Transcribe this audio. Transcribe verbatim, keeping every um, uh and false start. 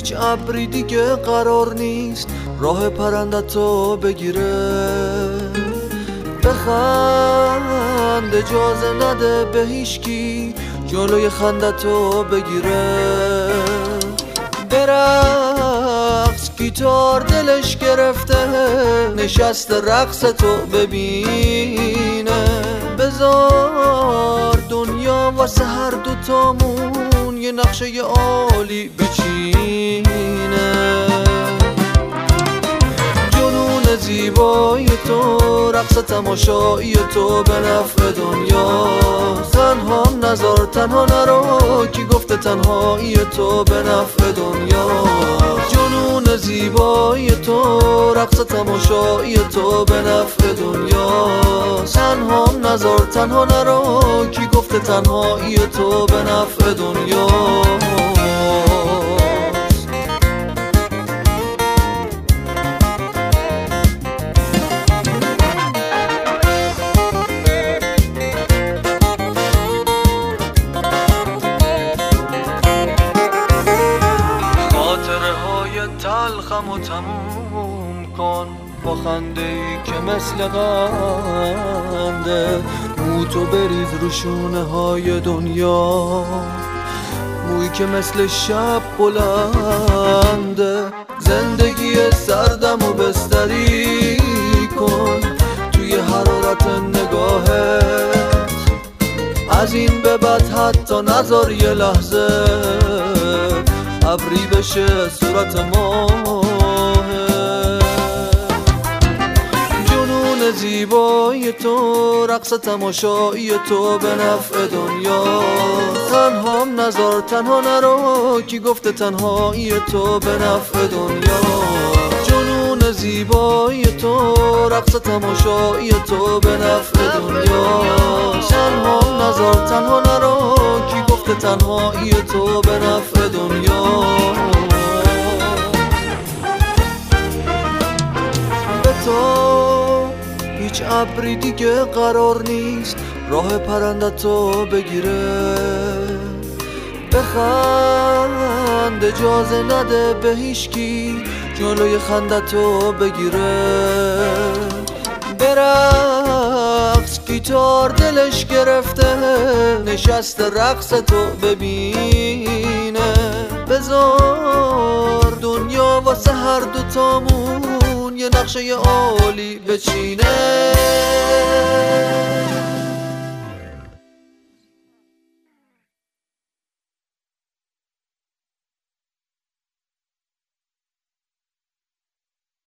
هیچ ابری دیگه قرار نیست راه پرندتو بگیره. بخند اجازه نده به هیچکی جلوی خندتو بگیره. برقص گیتار دلش گرفته نشست رقص تو ببینه. بذار دنیا واسه هر دوتامون یه نقشه عالی بچینه. جنون زیبای تو رقص تماشایی تو به نفع دنیا. تنها نذار تنها نرو کی گفته تنهایی تو به نفع دنیا. جنون زیبای تو رقص تماشایی تو به نفع دنیا. تنها نذار تنها نرو کی گفته تنهایی تو به نفع دنیا. تلخم و تموم کن با خنده ای که مثل قنده. مو تو بریز رو شونه های دنیا، مویی که مثل شب بلنده. زندگی سردم و بستری کن توی حرارت نگاهت. از این به بعد حتی نذار یه لحظه ابری بشه صورت ماه. جنون زیبای تو رقص تماشایی تو به نفع دنیا. تنها نذار تنها نرو کی گفته تنهایی تو به نفع دنیا. جنون زیبای تو رقص تماشایی تو به نفع دنیا. تنها نذار تنها نرو کی گفته تنهایی تو به نفع دنیا. به تو هیچ ابری دیگه قرار نیست راه پرندتو بگیره. بخند اجازه نده به هیچکی جلوی خندتو بگیره. برقص گیتار دلش گرفته نشست رقص تو ببینه. بذار دنیا واسه هر دوتامون یه نقشه عالی بچینه.